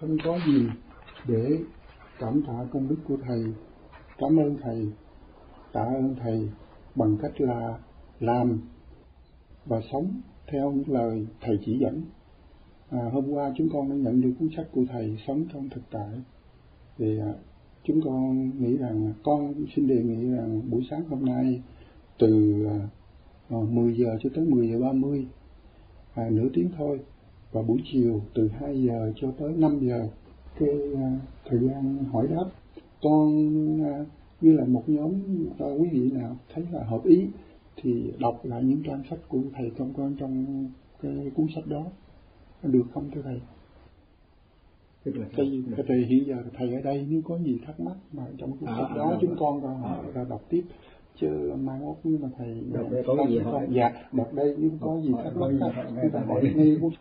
không có gì để cảm tạ công đức của thầy. Cảm ơn thầy, tạ ơn thầy bằng cách là làm và sống theo những lời thầy chỉ dẫn. Hôm qua chúng con đã nhận được cuốn sách của thầy Sống trong thực tại. Thì chúng con nghĩ rằng con xin đề nghị rằng buổi sáng hôm nay từ 10 giờ cho tới 10 giờ 30, nửa tiếng thôi, và buổi chiều từ 2 giờ cho tới 5 giờ cái thời gian hỏi đáp. Con như là một nhóm quý vị nào thấy là hợp ý thì đọc lại những trang sách của thầy con trong cái cuốn sách đó, được không thưa thầy? Tức là thầy hiện giờ thầy ở đây, nếu có gì thắc mắc mà trong cuốn sách đó chúng con ra đọc tiếp, chứ mai mốt nhưng mà thầy đọc đây có gì hỏi? Dạ, đọc đây nếu có gì thắc mắc chúng ta hỏi ngay cuốn.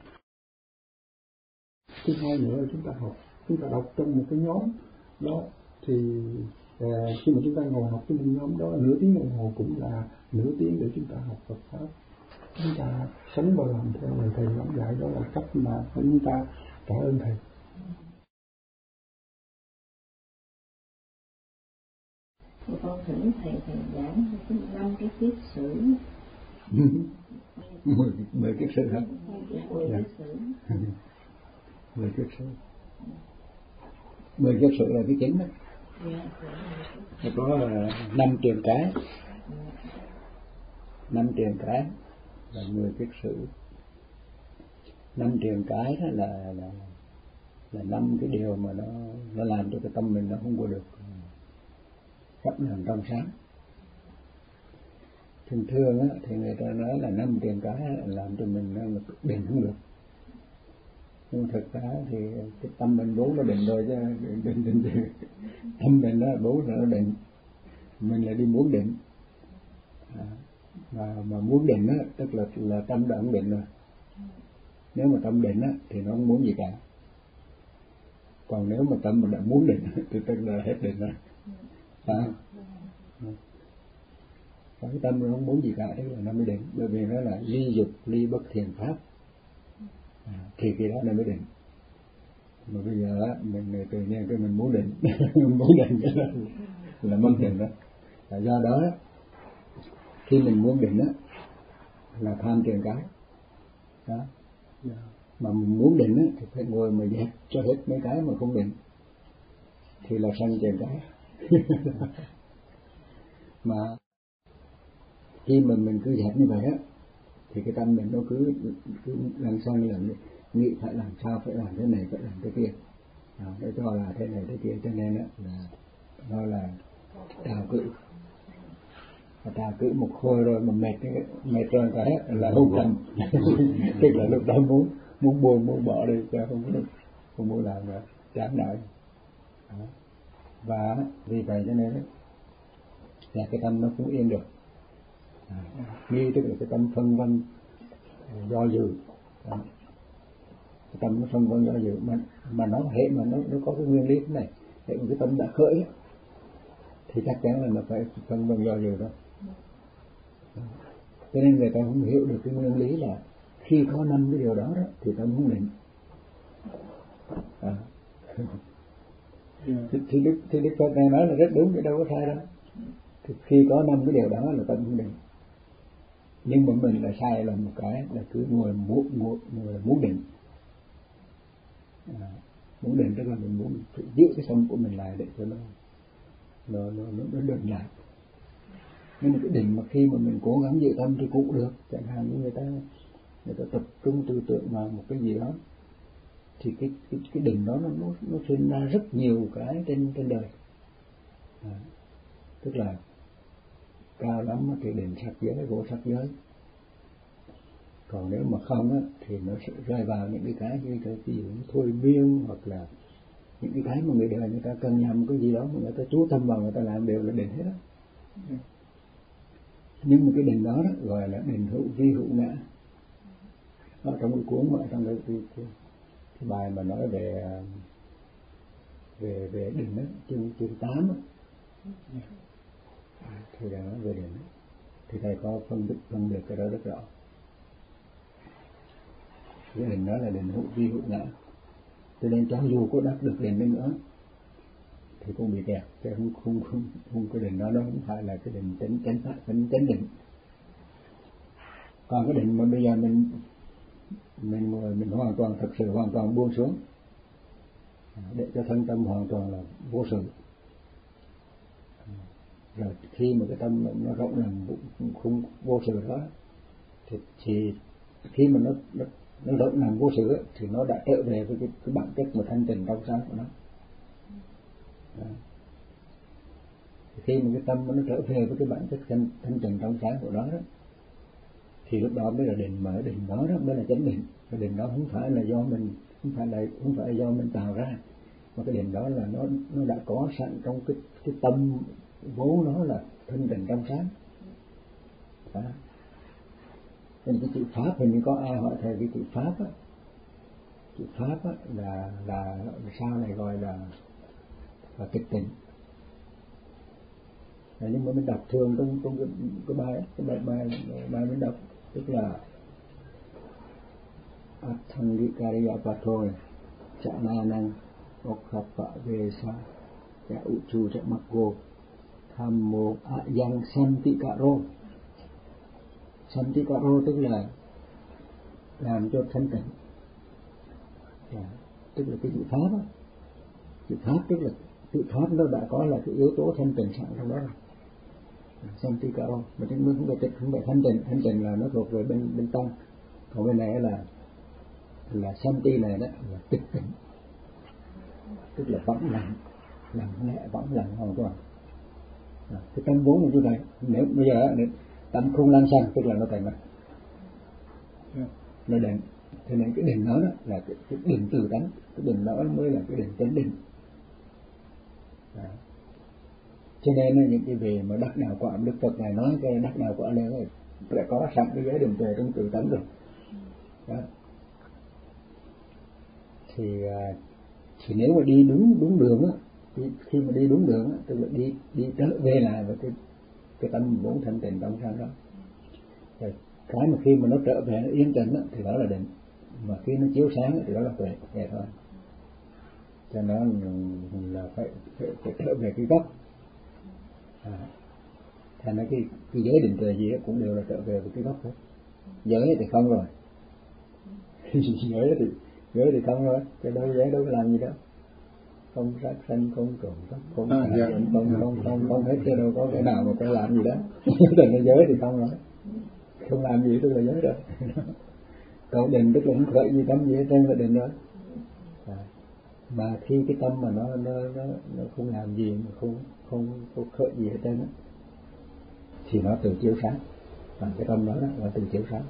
Thứ hai nữa, chúng ta đọc trong một cái nhóm đó thì khi mà chúng ta ngồi học trong một nhóm đó, nửa tiếng đồng hồ cũng là nửa tiếng để chúng ta học Phật pháp. Chúng ta sống và làm theo lời thầy giảng dạy, đó là cách mà chúng ta cảm ơn thầy. Con thỉnh thầy giảng 5 cái kiết sử. 10 kiết sử hả? 10 kiết sử. 10 kiết sử. 10 kiết sử là cái chính đó. Nó có 5 truyền cái. 5 truyền cái là 10 kiết sử. 5 truyền cái đó là 5 cái điều mà nó làm cho cái tâm mình nó không có được chấp nhận trong sáng. Thường á thì người ta nói là 5 truyền cái làm cho mình nó định không được. Nhưng thực ra thì cái tâm mình vốn nó định rồi, chứ định tâm mình đó vốn là nó định, mình lại đi muốn định. Mà muốn định á tức là tâm đã không định rồi. Nếu mà tâm định á thì nó không muốn gì cả. Còn nếu mà tâm mình đã muốn định thì tức là hết định rồi. Cái tâm nó không muốn gì cả, tức là nó mới định. Bởi vì nó là ly dục ly bất thiện pháp, thì cái đó nó mới định. Mà bây giờ á mình tự nhiên cái mình muốn định muốn định cái đó là mất định đó. Là do đó khi mình muốn định á là tham truyền cái đó. Mà mình muốn định á thì phải ngồi mà dẹp cho hết mấy cái mà không định thì là sanh truyền cái. Mà khi mà mình cứ dẹp như vậy á thì cái tâm mình nó cứ lần sau là nghĩ phải làm sao, phải làm thế này, phải làm thế kia, nó cho là thế này thế kia, cho nên á là nó là trào cự một hồi rồi mà mệt rồi cái là không cần tức là lúc đó muốn buồn muốn bỏ đi, chứ không muốn làm nữa, chán nổi. Và vì vậy cho nên là cái tâm nó cũng yên được. Nghi tức là cái tâm phân vân do dự. Cái tâm nó phân vân do dự mà nó hệ mà nó có cái nguyên lý thế này, hệ một cái tâm đã khởi thì chắc chắn là nó phải phân vân do dự đó. Cho nên người ta không hiểu được cái nguyên lý là khi có 5 cái điều đó thì tâm không định. Thì Đức Phật này nói là rất đúng, cái đâu có sai đâu. Thì khi có 5 cái điều đó là tâm không định. Nhưng mà mình là sai là một cái là cứ ngồi muốn định. Muốn định tức là mình muốn giữ cái tâm của mình lại để cho nó định lại. Nhưng mà cái định mà khi mà mình cố gắng giữ tâm thì cũng được. Chẳng hạn như người ta tập trung tư tưởng vào một cái gì đó thì cái định đó nó sinh ra rất nhiều cái trên đời. Tức là cao lắm thì định sắc giới, vô sắc giới. Còn nếu mà không á thì nó sẽ rơi vào những cái như cái ví dụ như thôi miên, hoặc là những cái mà người đời người ta cần làm cái gì đó mà người ta chú tâm vào, người ta làm đều là định hết đó. Nhưng mà cái định đó gọi là định hữu vi hữu ngã. Ở trong cái cuốn mà trong cái bài mà nói về định đó, chương 8 á, thì đã nói về định đó, thì thầy có phân biệt cái đó rất rõ. Cái định đó là định hữu vi hữu ngã. Cho nên cho dù có đắc được định đi nữa thì cũng bị kẹt, chứ không cái định đó nó không phải là cái định chánh định. Còn cái định mà bây giờ mình hoàn toàn thực sự hoàn toàn buông xuống để cho thân tâm hoàn toàn là vô sự. Rồi khi mà cái tâm nó rộng lòng không vô sự đó thì khi mà nó rộng lòng vô sự thì nó đã trở về với cái bản chất mà thanh tịnh trong sáng của nó. Khi mà cái tâm nó trở về với cái bản chất thanh tịnh trong sáng của nó đó, thì lúc đó mới là định, mà định đó mới là chánh định. Cái định đó không phải là do mình, không phải do mình tạo ra, mà cái định đó là nó đã có sẵn trong cái tâm vốn nó là thanh tịnh trong sáng. Đó. Nên cái chữ pháp hình như có ai hỏi thầy cái chữ pháp á, chữ pháp á là sau này gọi là tịch tịnh. Nhưng mà mình đọc thường trong cái bài mình đọc, tức là Atthangikariya Pathoy Cha'nanang Okkappa Vesa Cha Uchu Cha Makko Thammo Ayang Santikaro. Santikaro tức là làm cho thanh tịnh, tức là cái chữ pháp á. Chữ pháp tức là chữ pháp nó đã có là cái yếu tố thanh tịnh sẵn trong đó rồi. Santikaro mà chúng mình không phải thanh tịnh là nó thuộc về bên tăng, còn bên này là santi này đó là tịch tịnh, tức là vắng lặng nhẹ, vắng lặng hoàn toàn. Cái tâm vốn là như vậy. Nếu bây giờ tâm không lăng xăng tức là nó thành mất, nó định. Cho nên cái định đó là cái định từ tánh, cái định đó mới là cái định chánh định. Cho nên những cái về mà đắc đạo quả, Đức Phật này nói cái đắc đạo quả này đã có sẵn cái giới định tuệ trong tự tánh rồi. Đó. Thì nếu mà đi đúng đường á, khi mà đi đúng đường á, tức là đi trở về lại với cái tâm vốn thanh tịnh trong sáng đó. Rồi cái mà khi mà nó trở về nó yên tĩnh á, thì đó là định, mà khi nó chiếu sáng thì đó là tuệ, vậy thôi. Cho nên là phải trở về cái gốc. Thành ra cái giới định tuệ gì cũng đều là trở về với cái gốc hết. Giới thì không rồi. giới thì không rồi, cái đâu giới đâu có làm gì đâu. Không sát sanh, không trộm cắp, không không hết, chứ đâu có cái nào mà có làm gì đó. Thành ra giới thì không rồi, không làm gì tức là giới rồi. Còn định tức là không khởi gì tâm gì hết trơn là định rồi. Mà khi cái tâm mà nó không làm gì, mà không khởi gì hết trơn á, thì nó tự chiếu sáng. Và cái tâm đó là tự chiếu sáng.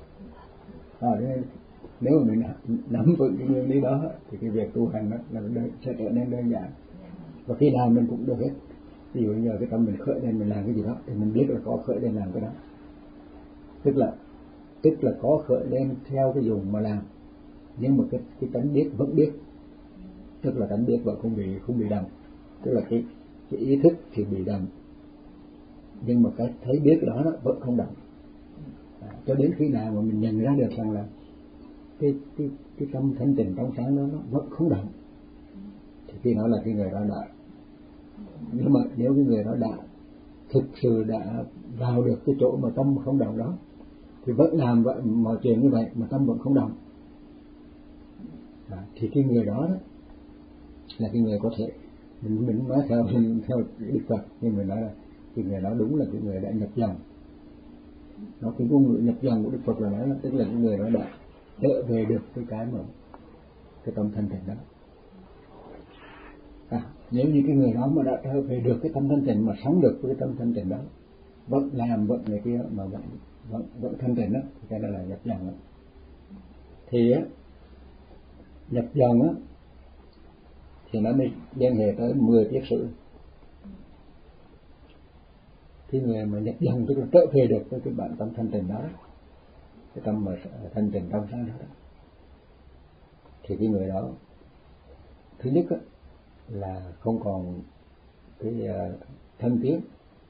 Nếu mà mình nắm vững cái nguyên lý đó thì cái việc tu hành đó là sẽ trở nên đơn giản, và khi nào mình cũng được hết. Ví dụ như cái tâm mình khởi lên mình làm cái gì đó thì mình biết là có khởi lên làm cái đó, tức là có khởi lên theo cái dùng mà làm, nhưng mà cái tánh biết vẫn biết, tức là tánh biết vẫn không bị đồng, tức là cái ý thức thì bị đồng, nhưng mà cái thấy biết đó nó vẫn không đồng. Cho đến khi nào mà mình nhận ra được rằng là cái tâm thanh tịnh trong sáng đó nó vẫn không động, thì khi đó là cái người đó đã. Nhưng mà nếu cái người đó đã thực sự đã vào được cái chỗ mà tâm không động đó, thì vẫn làm vậy mọi chuyện như vậy mà tâm vẫn không động, thì cái người đó là cái người có thể mình nói theo Đức Phật, nhưng mình nói là cái người đó đúng là cái người đã nhập dòng. Nó cái ngôn ngữ nhập dòng của Đức Phật là nói là tức là cái người đó đã trở về được cái mà cái tâm thanh tịnh đó. Nếu như cái người đó mà đã trở về được cái tâm thanh tịnh, mà sống được với cái tâm thanh tịnh đó, vẫn làm vẫn này kia mà vẫn thanh tịnh đó, thì cái đó là nhập dòng đó. Thì nhập dòng á thì nó mới liên hệ tới 10 tiết sử. Khi người mà nhập dòng tức là trở về được với cái bản tâm thanh tịnh đó, cái tâm mà thanh tịnh trong sáng đó, thì cái người đó thứ nhất là không còn cái thân kiến.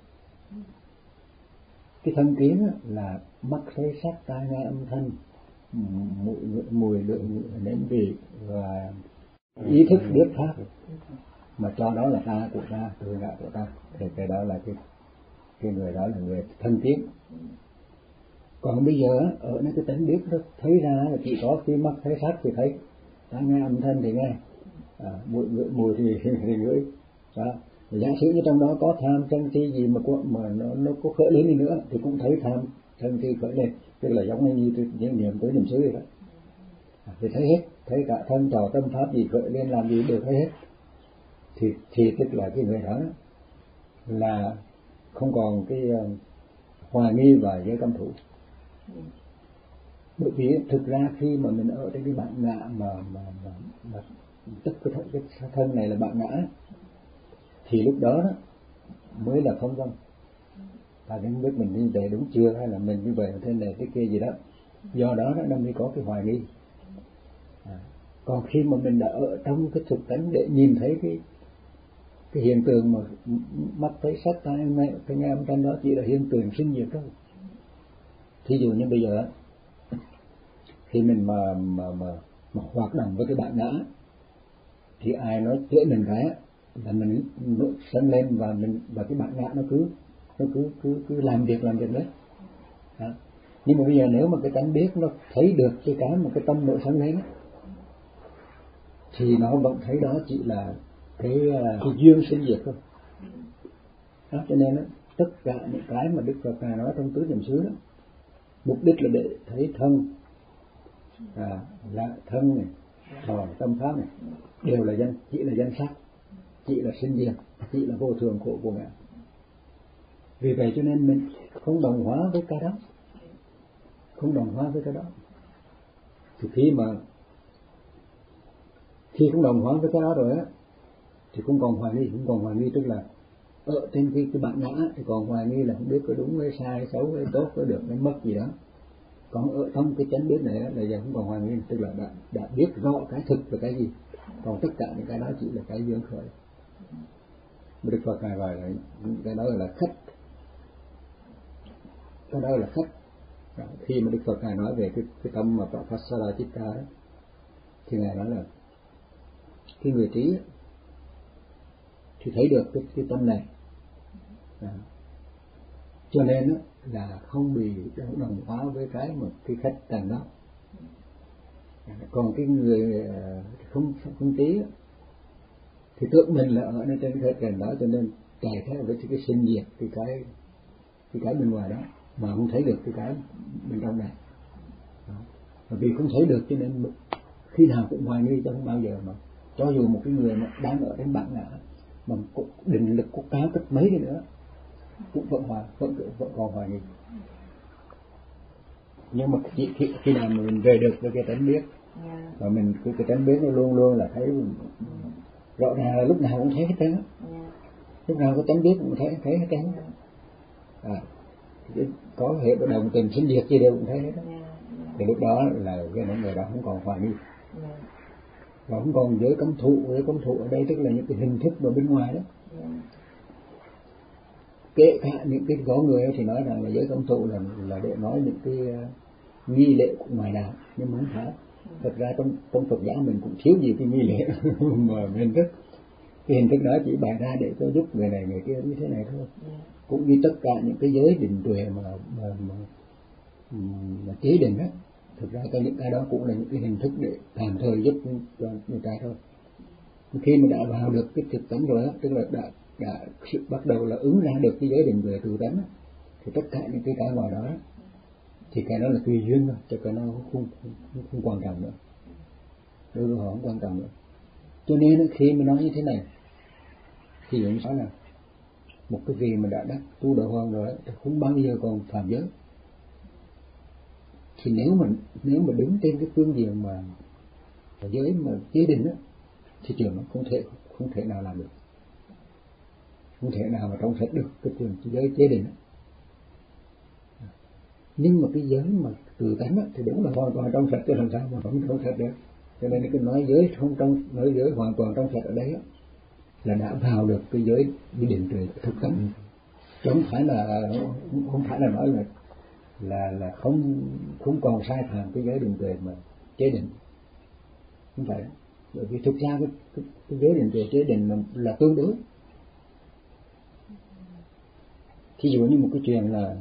Cái thân kiến là mắt thấy sắc, tai nghe âm thanh, mùi lượng nếm vị và ý thức biết pháp mà cho đó là ta của ta, tôi ngã của ta, thì cái đó là cái người đó là người thân tiến. Còn bây giờ ở nơi cái tánh biết nó thấy ra là chỉ có khi mắt thấy sắc thì thấy, tai nghe âm thanh thì nghe, mùi thì ngửi. Đó. Giả sử như trong đó có tham sân si gì mà nó có khởi lên đi nữa thì cũng thấy tham sân si khởi lên, tức là giống như những niệm tới niệm xứ vậy đó. Thì thấy hết, thấy cả thân trò tâm pháp gì khởi lên làm gì đều thấy hết. Thì tức là cái người đó là không còn cái hoài nghi và giới cấm thủ. Bởi vì thực ra khi mà mình ở trên cái bản ngã mà tất cái thân này là bản ngã, thì lúc đó mới là không vâng. Ta không biết mình như vậy đúng chưa, hay là mình như vậy thế này thế kia gì đó. Do đó nó mới có cái hoài nghi. Còn khi mà mình đã ở trong cái thực tánh để nhìn thấy cái hiện tượng mà mắt thấy sắc, tai nghe âm thanh đó chỉ là hiện tượng sinh diệt thôi. Thí dụ như bây giờ khi mình mà hoạt động với cái bản ngã thì ai nói chửi mình cái là mình sân lên và cái bản ngã nó cứ làm việc đấy. Đó. Nhưng mà bây giờ nếu mà cái tánh biết nó thấy được cái mà cái tâm nội sân lên thì nó vẫn thấy đó chỉ là cái duyên sinh diệt thôi. Đó, cho nên tất cả những cái mà Đức Phật Ngài nói trong tứ niệm xứ đó, mục đích là để thấy thân, là thân này, thọ tâm pháp này đều là chỉ là danh sắc, chỉ là sinh diệt, chỉ là vô thường khổ của ngã. Vì vậy cho nên mình không đồng hóa với cái đó, thì khi không đồng hóa với cái đó rồi thì không còn hoài nghi, tức là ở trên cái bản ngã thì còn hoài nghi là không biết có đúng hay sai, xấu hay tốt, có được hay mất gì đó. Còn ở trong cái chánh biết này là giờ không còn hoài nghi, tức là đã biết rõ cái thực là cái gì. Còn tất cả những cái đó chỉ là cái duyên khởi. Đức Phật Ngài gọi là cái đó là khách. Cái đó là khách. Đó, khi mà Đức Phật Ngài nói về cái tâm mà Pasara Chitta đó, thì Ngài nói là cái người trí thì thấy được cái tâm này. Đó. Cho nên là không bị đồng hóa với cái khách tầng đó. Còn cái người không trí thì tưởng mình là ở trên cái trần đó, cho nên chạy theo với cái sinh diệt cái bên ngoài đó mà không thấy được cái bên trong này. Đó. Và vì không thấy được cho nên khi nào cũng hoài nghi, chứ không bao giờ mà cho dù một cái người mà đang ở trên bản ngã mà định lực có cao cấp mấy đi nữa cũng vẫn còn hoài nghi. Nhưng mà khi nào mà mình về được với cái tánh biết và mình cái tánh biết nó luôn luôn là thấy rõ ràng là lúc nào cũng thấy hết trơn, lúc nào có tánh biết cũng thấy hết trơn. Có hệ đồng tình sinh diệt gì đều cũng thấy hết. Thì lúc đó là cái người đó không còn hoài nghi, và không còn giới cấm thụ ở đây tức là những cái hình thức ở bên ngoài đó. Kể cả những cái có người thì nói rằng là giới cấm thụ là để nói những cái nghi lễ của ngoài đạo, nhưng mà không phải. Thật ra trong Phật giáo mình cũng thiếu gì cái nghi lễ mà hình thức. Cái hình thức đó chỉ bày ra để cho giúp người này người kia như thế này thôi. Cũng như tất cả những cái giới định tuệ mà chế định đó, thực ra những cái đó cũng là những cái hình thức để tạm thời giúp cho người ta thôi. Khi mà đã vào được cái thực tánh rồi đó, tức là đã bắt đầu là ứng ra được cái giới định tuệ tự tánh, thì tất cả những cái ngoài đó thì cái đó là tùy duyên thôi, chứ cái nó không quan trọng nữa, đối với họ không quan trọng nữa. Cho nên khi mà nói như thế này thì cũng nói là một cái vị mà đã đắc tu đạo hoàng rồi thì không bao giờ còn phạm giới. Thì nếu mà đứng trên cái phương diện mà giới mà chế định á, thì trường nó không thể nào làm được, không thể nào mà trong sạch được cái trường giới chế định á. Nhưng mà cái giới mà tự tánh á, thì đúng là hoàn toàn trong sạch, chứ làm sao mà không trong sạch được. Cho nên cái nói giới nói giới hoàn toàn trong sạch ở đây á, là đã vào được cái giới đi định tuệ thực tánh, chứ không phải là nói là không còn sai phạm cái giới định tuệ mà chế định, không phải. Bởi vì thực ra cái giới định tuệ chế định là tương đối. Thí dụ như một cái chuyện là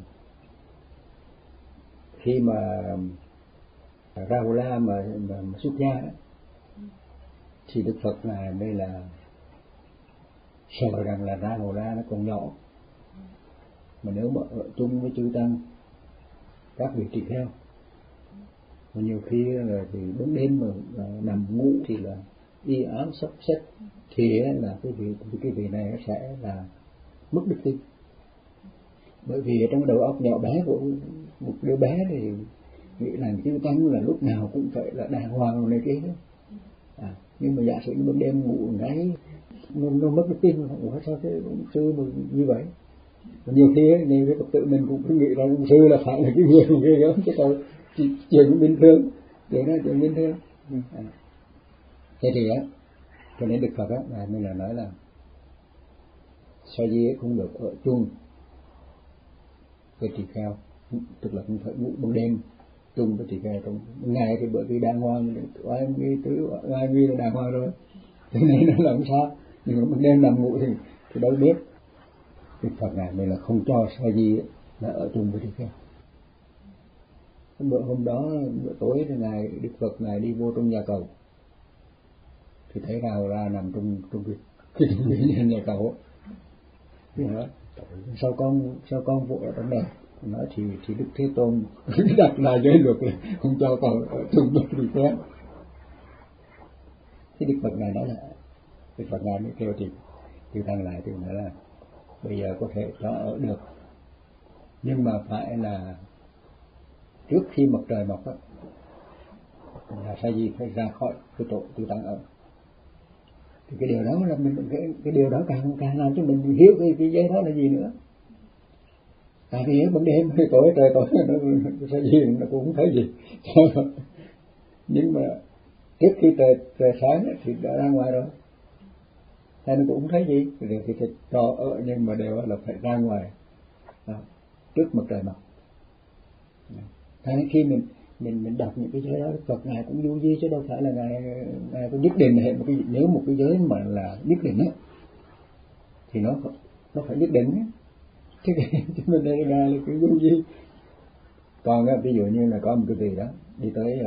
khi mà Rahula mà xuất gia đó, thì Đức Phật là đây là sợ rằng là Rahula nó còn nhỏ, mà nếu mà ở chung với chư tăng các vị tỳ kheo, mà nhiều khi là thì đến đêm mà nằm ngủ thì là y áo sắp xếp, thì là cái vị này sẽ là mất đức tin. Bởi vì trong đầu óc nhỏ bé của một đứa bé thì nghĩ là chư tăng là lúc nào cũng phải là đàng hoàng này kia. Nhưng mà giả sử như ban đêm ngủ ngáy nó mất đức tin, ủa sao thế ông sư mà như vậy? Và nhiều khi ấy, nhiều cái Phật tử mình cũng nghĩ rằng ông sư là phải là cái người ghê gớm, chứ còn chuyện bình thường, chuyện đó chuyện bình thường. Thế thì á, cho nên Đức Phật á, ngài mới là nói là sa di không được ở chung với tỳ kheo, tức là không phải ngủ ban đêm chung với tỳ kheo. Trong ngày thì bởi vì đàng hoàng, ai nghi là đàng hoàng rồi, cho nên nó làm sao, nhưng mà ban đêm nằm ngủ thì đâu biết. Đức Phật ngài mới là không cho sa di là ở chung với tỳ kheo. Bữa hôm đó bữa tối thì Đức Phật ngài đi vô trong nhà cầu, thì thấy ra nằm trong cái nhà cầu. Thì nói sao con vô ở trong đây? Nói thì Đức Thế Tôn đặt lại giới luật là không cho con ở chung với tỳ kheo. Thì Đức Phật ngài nói là Đức Phật ngài mới kêu thì tăng lại thì nói là bây giờ có thể cho ở được, nhưng mà phải là trước khi mặt trời mọc á, là sa di phải ra khỏi cái chỗ tư tăng ở. Thì cái điều đó là cái điều đó càng làm cho mình hiểu cái giấy đó là gì nữa. Tại vì ban đêm trời tối nó sa di nó cũng không thấy gì. Nhưng mà trước khi trời sáng thì đã ra ngoài rồi, hay nó cũng không thấy gì, rồi thì cho ở, nhưng mà đều là phải ra ngoài trước mặt trời mọc. Thế khi mình đọc những cái giới đó, Phật ngài cũng du di chứ đâu phải là ngài có nhất định hệ một cái, nếu một cái giới mà là nhất định á thì nó phải nhất định á, chứ mình đây là cái du di. Còn ví dụ như là có một cái vị đó đi tới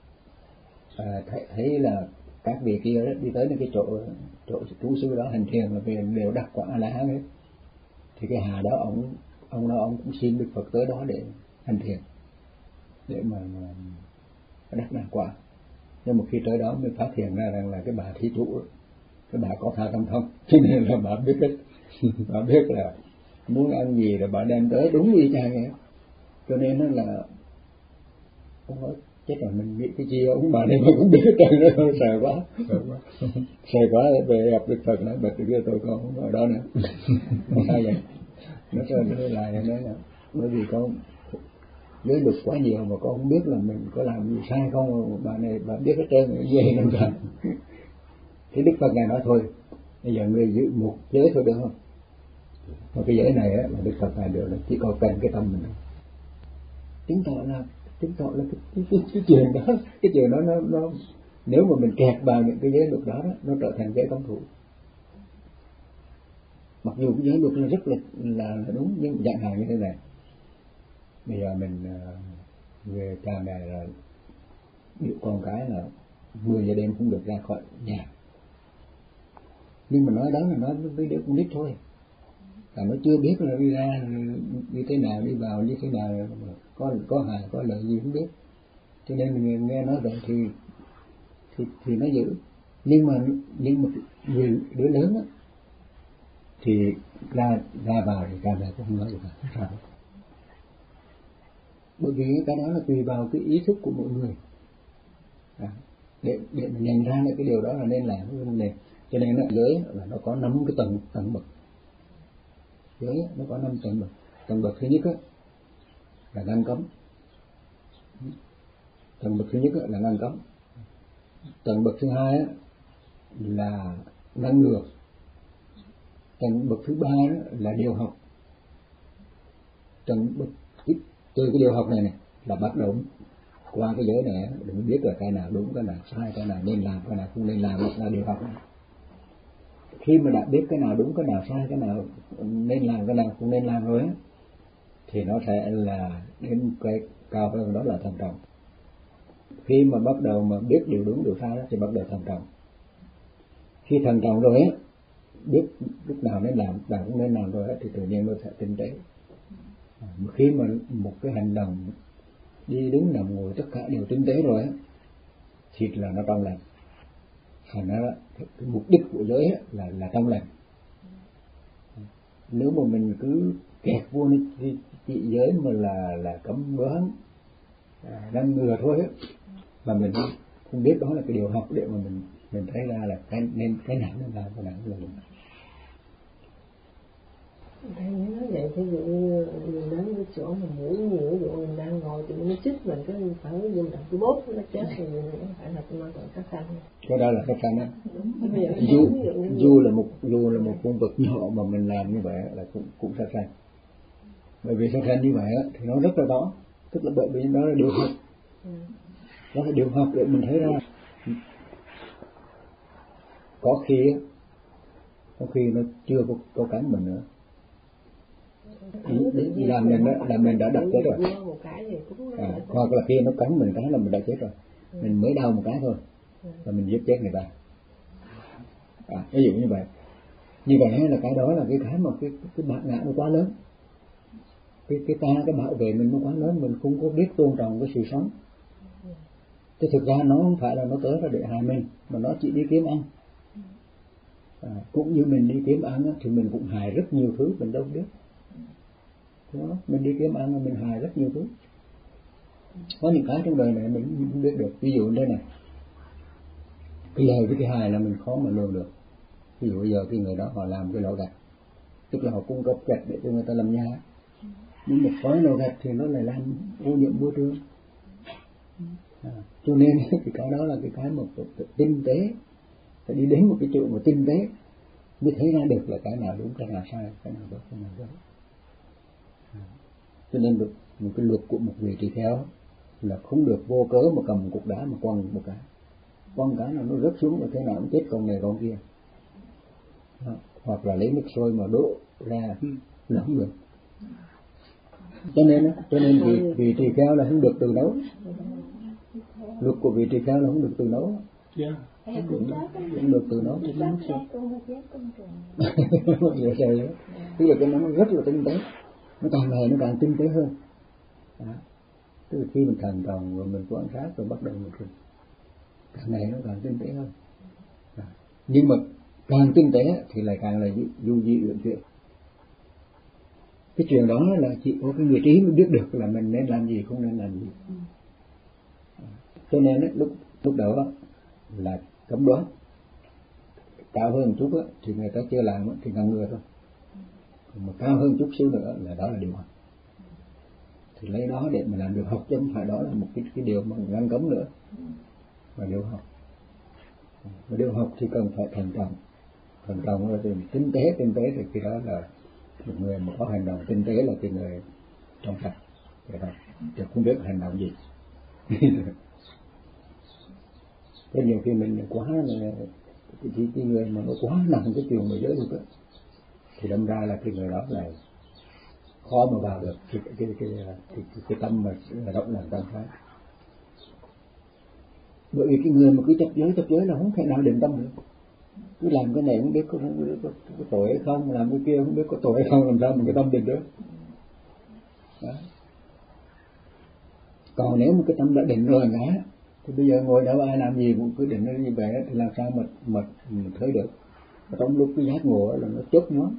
thấy là các vị kia đó, đi tới cái chỗ trú sư đó hành thiền là vì đều đặt quả A-la Hán hết, thì cái hà đó ông cũng xin Đức Phật tới đó để hành thiền, để mà đắc đàn quả. Nhưng một khi tới đó mới phát hiện ra rằng là cái bà thí chủ, cái bà có tha tâm thông, cho nên là bà biết hết, bà biết là muốn ăn gì là bà đem tới đúng y chang vậy. Cho nên nó là ông nói chết rồi, mình nghĩ cái gì ông bà này mà cũng biết trời, nó sợ quá về gặp Đức Phật nói bật kia tôi con không ở đó nữa. Sao vậy? Nó lại nói là bởi vì con giới luật quá nhiều mà con không biết là mình có làm gì sai không, bà này bà biết hết trơn rồi về làm sao. Thì Đức Phật ngài nói thôi, bây giờ người giữ một giới thôi được không? Mà cái giới này á, là Đức Phật ngài được là chỉ có cần cái tâm mình. Chứng tỏ là cái chuyện đó, nó nếu mà mình kẹt vào những cái giới luật đó, nó trở thành giới cấm thủ. Mặc dù cái giới luật nó rất là đúng, nhưng chẳng hạn như thế này, bây giờ mình về cha mẹ là điệu con cái là 10 giờ đêm không được ra khỏi nhà, nhưng mà nói đó là nói với đứa con nít thôi, là nó chưa biết là đi ra như thế nào, đi vào như thế nào, có hại có lợi gì không biết, cho nên mình nghe nói vậy thì nó giữ. Nhưng mà người đứa lớn á, thì ra vào thì cha mẹ cũng không nói gì cả. Bởi vì cái đó là tùy vào cái ý thức của mỗi người, để mình nhận ra cái điều đó là nên làm cái vấn đề. Cho nên là giới là nó có 5 cái tầng bậc. Giới nó có 5 tầng bậc. Tầng bậc thứ nhất là ngăn cấm. Tầng bậc thứ nhất là ngăn cấm. Tầng bậc thứ hai là ngăn ngược. Tầng bậc thứ ba là điều học. Tầng bậc từ cái điều học này là bắt đầu qua cái giới này để mới biết là cái nào đúng, cái nào sai, cái nào nên làm, cái nào không nên làm, là điều học này. Khi mà đã biết cái nào đúng, cái nào sai, cái nào nên làm, cái nào không nên làm rồi á, thì nó sẽ là đến cái cao hơn, đó là thần trọng. Khi mà bắt đầu mà biết điều đúng điều sai đó, thì bắt đầu thần trọng. Khi thần trọng rồi á, biết lúc nào nên làm, nào cũng nên làm rồi á, thì tự nhiên nó sẽ tinh tế. Khi mà một cái hành động đi đứng nằm ngồi tất cả đều tinh tế rồi á, thì là nó trong lành. Thành ra cái mục đích của giới là trong lành. Nếu mà mình cứ kẹt vô cái giới mà là cấm đoán, ngăn ngừa thôi á, mà mình không biết đó là cái điều học để mà mình thấy ra là cái nào nên làm, cái nào nên làm. Thầy nói vậy, ví dụ như mình đến cái chỗ mà mũi nhiều, ví dụ mình đang ngồi thì nó chích mình cái phải dùng đập cái bốt nó chết thì mình cũng phải là nó còn các xanh. Cái đó là các xanh á. Dù là một con vật nhỏ mà mình làm như vậy là cũng sát sanh. Bởi vì sát sanh như vậy á thì nó rất là rõ, tức là bởi vì đó là điều học. Đó là điều học để mình thấy ra. Có khi nó chưa có cắn mình nữa. Làm mình đã đập chết rồi. Hoặc là khi nó cắn mình cái là mình đã chết rồi. Mình mới đau một cái thôi là mình giết chết người ta. Ví dụ như vậy. Như vậy là cái đó là cái mà cái bản ngã nó quá lớn. Cái bảo vệ mình nó quá lớn, mình không có biết tôn trọng cái sự sống. Thế thực ra nó không phải là nó tới là để hại mình, mà nó chỉ đi kiếm ăn. Cũng như mình đi kiếm ăn thì mình cũng hại rất nhiều thứ mình đâu biết. Đó, mình đi kiếm ăn mình hại rất nhiều thứ. Có những cái trong đời này mình không biết được. Ví dụ như thế này, cái lời với cái hài là mình khó mà lường được. Ví dụ bây giờ cái người đó họ làm cái lò gạch, tức là họ cung cấp gạch để cho người ta làm nhà, nhưng mà khói lò gạch thì nó lại làm ô nhiễm môi trường. Cho nên cái đó là cái mà tinh tế, phải đi đến một cái chỗ mà tinh tế mới thấy ra được là cái nào đúng, cái nào sai, cái nào đúng, cái nào đúng. Cho nên một cái luật của một vị tỳ kheo là không được vô cớ mà cầm một cục đá mà quăng một cái. Quăng cái nào nó rớt xuống là thế nào cũng chết con này con kia. Hoặc là lấy nước sôi mà đổ ra là không được. Cho nên vị tỳ kheo là không được từ nấu. Luật của vị tỳ kheo là không được từ nấu. Không được từ nấu thì nó sẽ tức là cái nó rất là tinh tế, nó càng ngày nó càng tinh tế hơn. Tức là khi mình thành trọng rồi mình quan sát rồi bắt đầu mình càng ngày nó càng tinh tế hơn. Nhưng mà càng tinh tế thì lại càng là du di luyện chuyện. Cái chuyện đó là chỉ có cái người trí mới biết được là mình nên làm gì, không nên làm gì. Cho nên lúc đó là cấm đoán. Cao hơn một chút thì người ta chưa làm thì ngăn ngừa thôi. Mà cao hơn chút xíu nữa là đó là điều học. Thì lấy đó để mà làm điều học, chứ không phải đó là một cái điều mà ngăn cấm nữa, mà điều học. Mà điều học thì cần phải thành trọng là tinh tế thì cái đó là một người mà có hành động tinh tế là cái người trong sạch, chứ không biết hành động gì. Thế nhiều khi mình quá là cái người mà nó quá nặng cái chuyện mà giới luật đó, thì đâm ra là cái người đó là khó mà vào được cái tâm mà rộng làm tâm thái. Bởi vì cái người mà cứ chấp giới là không thể nào định tâm được. Cứ làm cái này không biết có tội hay không, làm cái kia không biết có tội hay không, làm sao mà cái tâm định được. Đó. Còn nếu mà cái tâm đã định rồi ngã thì bây giờ ngồi đâu ai làm gì cũng cứ định nó như vậy thì làm sao mà thấy được. Trong lúc cái giác ngộ là nó chốt nhóm.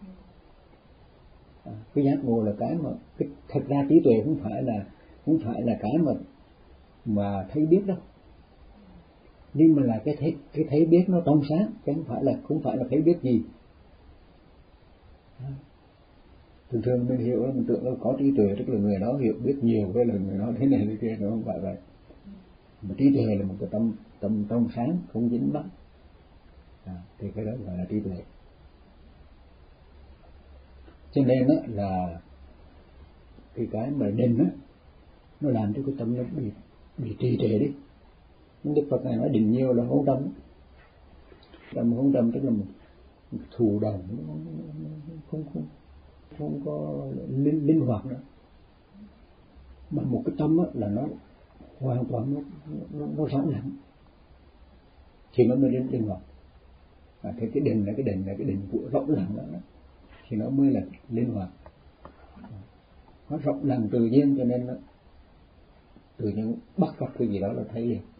Cái giác ngộ là cái mà thật ra trí tuệ không phải là cái mà thấy biết đâu, nhưng mà là cái thấy biết nó trong sáng, chứ không phải là thấy biết gì. Thường mình hiểu là mình tưởng là có trí tuệ tức là người đó hiểu biết nhiều, với là người đó thế này thế kia, nó không phải vậy. Mà trí tuệ là một cái tâm trong sáng không dính mắc, thì cái đó gọi là trí tuệ. Cho nên đó là cái mà định á, nó làm cho cái tâm nó bị trì trệ đi. Đức Phật này nói định nhiều là hôn tâm. Tâm hôn tâm tức là một thụ động, không có linh hoạt nữa. Mà một cái tâm là nó hoàn toàn nó rỗng lặng thì nó mới linh hoạt. Thế cái định của rỗng lặng đó thì nó mới là linh hoạt. Nó rộng lặng tự nhiên, cho nên nó tự nhiên bắt gặp cái gì đó là thấy liền.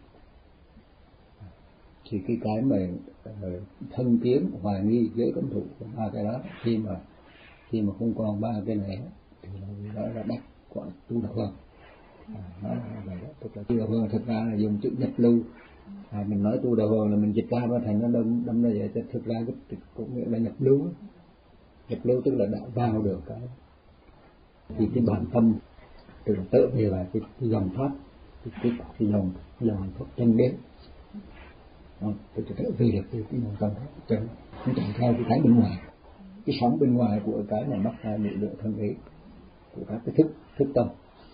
Thì cái mà thân kiến, hoài nghi, giới cấm thủ, ba cái đó khi mà không còn ba cái này thì nó là đắc quả tu đạo hương. Nó là vậy đó, tức là tu đạo hương thực ra là dùng chữ nhập lưu. Mình nói tu đạo hương là mình dịch ra thành nó đâm ra vậy, thực ra cũng nghĩa là nhập lưu. Nhập lưu tức là đã vào được cái bản tâm, tức là tự về lại cái dòng pháp, cái dòng pháp chân đến. Tức là tự về được cái dòng tâm pháp chân, không chạy theo cái bên ngoài, cái sóng bên ngoài của cái này mắc hai nội lượng thân ý của các cái thức tâm.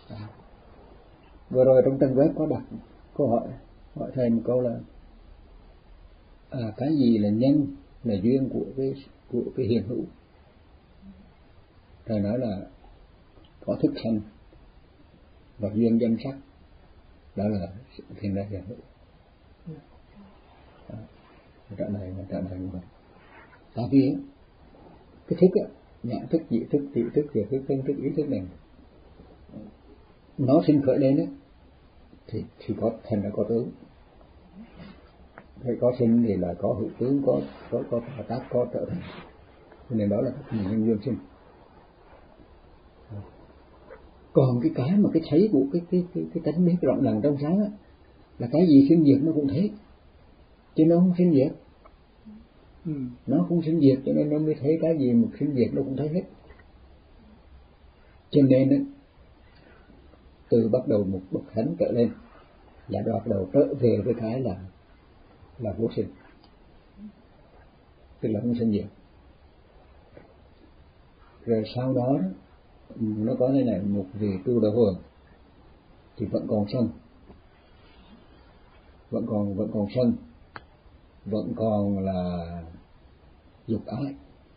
Vừa rồi trong trang web có đặt câu hỏi thầy một câu là cái gì là nhân, là duyên của cái hiện hữu? Thầy nói là có thức sanh và duyên danh sắc, đó là hiện ra hiện hữu. Trả lời như vậy. Tại vì cái thức nhãn thức, dị thức, thị thức, thiệt thức, thân thức, ý thức này nó sinh khởi lên thì có thành là có tướng. Phải có sinh thì là có hữu tướng, có thọ tác, có trở thành. Cho nên đó là nhân duyên sinh. Còn cái mà cái thấy của cái tánh biết rộng lặng trong sáng là cái gì sinh diệt nó cũng thấy, chứ nó không sinh diệt. Nó không sinh diệt, cho nên nó mới thấy cái gì mà sinh diệt nó cũng thấy hết. Cho nên từ bắt đầu một bậc thánh trở lên là bắt đầu trở về với cái là vô sinh, tức là không sinh diệt. Rồi sau đó nó có thế này, một vị tu đạo hưởng thì vẫn còn sân, vẫn còn sân, vẫn còn là dục ái.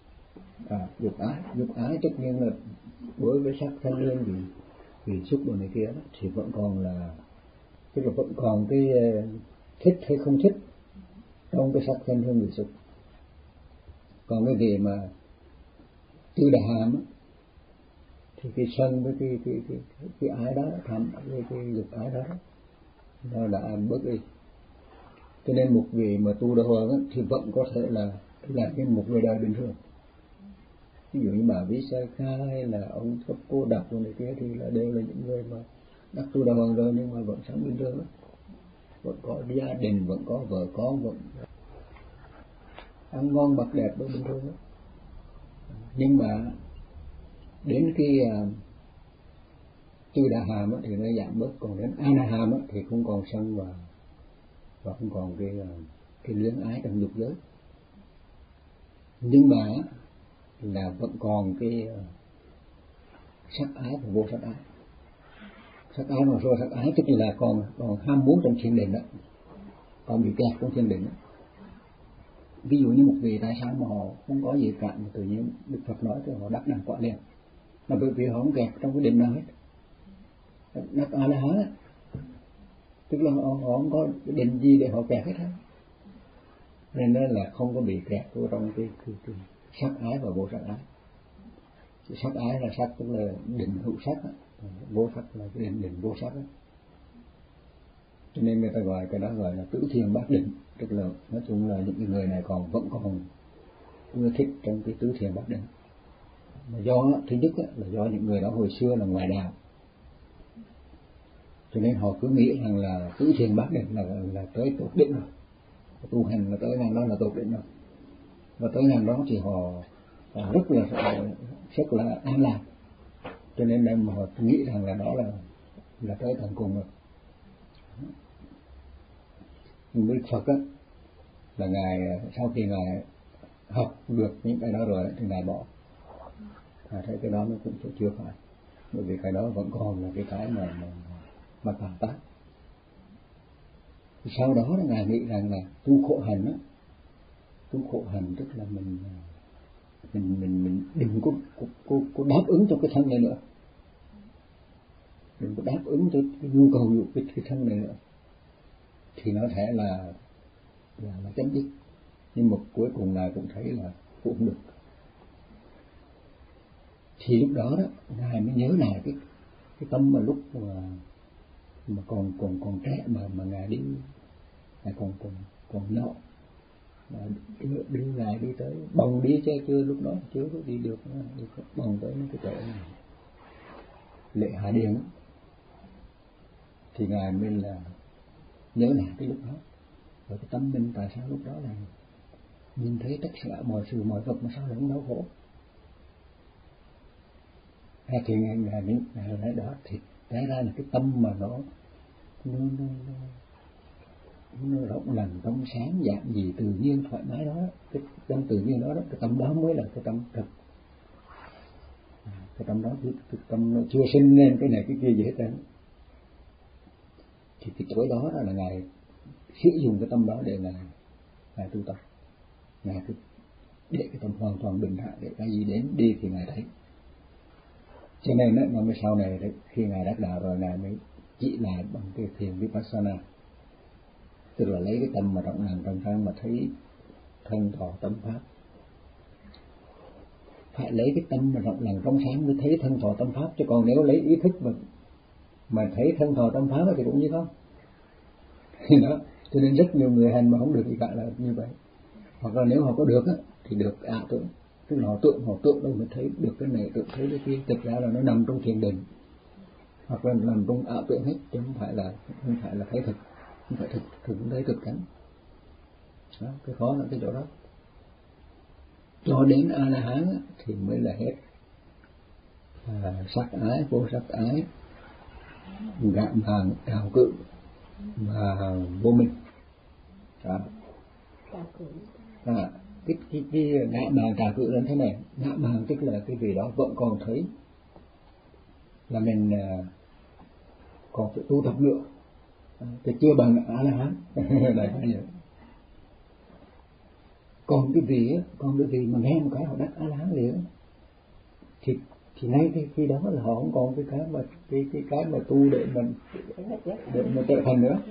Dục ái tất nhiên là đối với sắc thanh hương vì xúc đồ này kia đó, thì vẫn còn là, tức là vẫn còn cái thích hay không thích trong cái sắc thanh hương vị xúc. Còn cái gì mà tư đà hàm thì cái sân với cái ái đó, cái dục ái đó nó đã bớt đi. Cho nên một vị mà tu đạo hưởng thì vẫn có thể là cái một người đời bình thường. Ví dụ như bà Vĩ Sa Kha hay là ông Cấp Cô Độc rồi này kia thì là đều là những người mà đã tu đạo hưởng rồi nhưng mà vẫn sống bình thường đó. Vẫn có gia đình, vẫn có vợ con, vẫn ăn ngon mặc đẹp đó, bình thường đó. Nhưng mà đến cái tư đà hàm thì nó giảm bớt, còn đến a na hàm thì không còn sân và không còn cái luyến ái trong dục giới. Nhưng mà là vẫn còn cái sắc ái và vô sắc ái. Sắc ái và vô sắc ái tức là còn ham muốn trong thiền định đó, còn bị kẹt trong thiền định đó. Ví dụ như một vị tại sao mà họ không có gì cả mà tự nhiên Đức Phật nói thì họ đắc đẳng quả liền, là bởi vì họ không kẹt trong cái định nào hết. Đắc A La Hán tức là họ không có cái định gì để họ kẹt hết á, nên đó là không có bị kẹt trong cái sắc ái và vô sắc ái. Sắc ái là sắc tức là định hữu sắc, vô sắc là cái định vô sắc đó. Cho nên người ta gọi cái đó gọi là tứ thiền bát định, tức là nói chung là những người này vẫn còn ưa thích trong cái tứ thiền bát định. Mà do thứ nhất là do những người đó hồi xưa là ngoài đạo, cho nên họ cứ nghĩ rằng là tứ thiền bát định là tới tột định rồi, tu hành là tới ngàn đó là tột định rồi, và tới ngàn đó thì họ rất là an lạc, cho nên là họ nghĩ rằng là đó là tới tận cùng rồi. Nhưng Đức Phật là ngài sau khi ngài học được những cái đó rồi thì ngài bỏ. Thấy cái đó nó cũng chưa phải, bởi vì cái đó vẫn còn là cái mà tà tác. Sau đó ngài nghĩ rằng là tu khổ hạnh á, tu khổ hạnh tức là mình đừng có đáp ứng cho cái thân này nữa, đừng có đáp ứng cho cái nhu cầu của cái thân này nữa, thì nó sẽ là chấm dứt. Nhưng mà cuối cùng ngài cũng thấy là cũng không được. Thì lúc đó ngài mới nhớ lại cái tâm mà lúc mà còn trẻ mà ngài đi, ngài còn nhỏ, mà đưa ngài đi tới bồng đi chứ chưa, lúc đó chưa có đi được bồng tới cái chỗ này Lệ Hà Điền. Thì ngài mới là nhớ lại cái lúc đó, rồi cái tâm mình tại sao lúc đó là nhìn thấy tất cả mọi sự mọi vật mà sao lại không đau khổ. Thì ngài nói đó thì té ra là cái tâm mà nó rộng lành trong sáng dạng gì tự nhiên thoải mái đó, cái tâm tự nhiên đó, cái tâm đó mới là cái tâm thực. Cái tâm đó cái tâm nó chưa sinh lên cái này cái kia gì hết trơn. Thì cái tối đó là ngài sử dụng cái tâm đó để ngài tu tập, ngài cứ để cái tâm hoàn toàn bình thản, để cái gì đến đi thì ngài thấy. Cho nên đó, nó mới sau này đấy, khi ngài đắc đạo rồi ngài mới chỉ lại bằng cái thiền vipassana, tức là lấy cái tâm mà rộng lặng trong sáng mà thấy thân thọ tâm pháp. Phải lấy cái tâm mà rộng lặng trong sáng mới thấy thân thọ tâm pháp, chứ còn nếu lấy ý thức mà thấy thân thọ tâm pháp thì cũng như không. Đó, cho nên rất nhiều người hành mà không được gì cả là như vậy. Hoặc là nếu họ có được thì được ảo tưởng, tức là họ tượng đâu mới thấy được cái này, tượng thấy cái kia, thực ra là nó nằm trong thiền định, hoặc là nằm trong ảo tưởng hết, chứ không phải là thấy thực, không phải thực cũng thấy thực cảnh. Đó, cái khó là cái chỗ đó. Cho đến A La Hán thì mới là hết sắc ái, vô sắc ái, ngạ mạn, trào cự và vô minh. Đó. Cái ngạ mạn trào cự là thế này. Ngạ mạn tức là cái gì đó vẫn còn thấy là mình còn phải tu tập nữa, thì chưa bằng A La Hán. Đấy như vậy. Còn cái gì mà nghe một cái họ đắc A La Hán liền, thì ngay khi đó là họ không còn cái mà tu để mà trở thành nữa.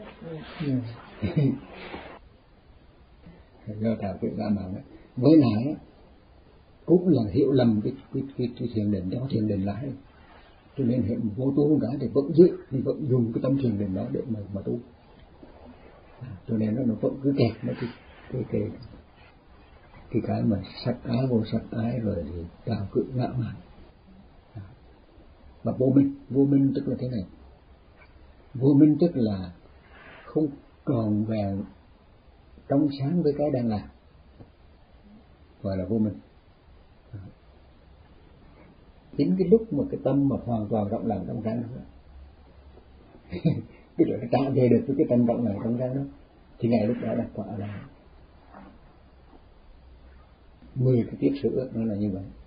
Do trào cự ngạ mạn đấy. Với lại cũng là hiểu lầm cái thiền định, cho thiền định lại, cho nên hiện vô tu cả thì vẫn dùng cái tâm thiền định đó để mà tu. Cho nên nó vẫn cứ kẹt nó cái mà sắc ái, vô sắc ái, rồi thì trào cự ngạ mạn. Và vô minh tức là thế này. Vô minh tức là không tròn vẹn trong sáng với cái đang làm, gọi là vô minh. Chính cái lúc mà cái tâm mà hoàn toàn rộng lặng trong sáng đó, tức là trả về được với cái tâm rộng lặng trong sáng đó, thì ngày lúc đó đạt quả là 10 cái kiếp sữa nó là như vậy.